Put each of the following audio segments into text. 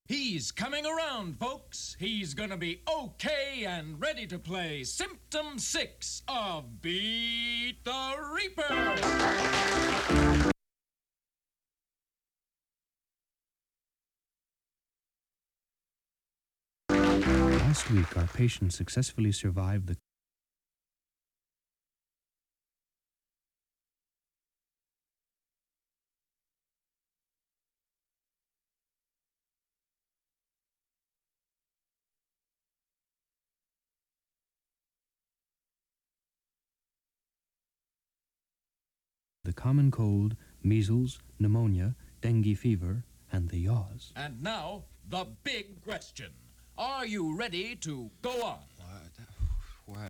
He's coming around, folks. He's gonna be okay and ready to play Symptom 6 of Beat the Reaper. Last week, our patient successfully survived the common cold, measles, pneumonia, dengue fever, and the yaws. And now, the big question. Are you ready to go on? What?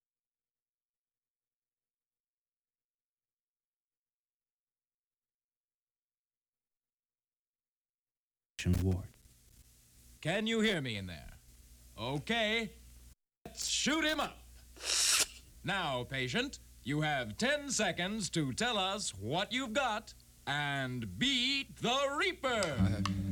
Ward. Can you hear me in there? Okay. Let's shoot him up. Now, patient, you have 10 seconds to tell us what you've got and beat the Reaper.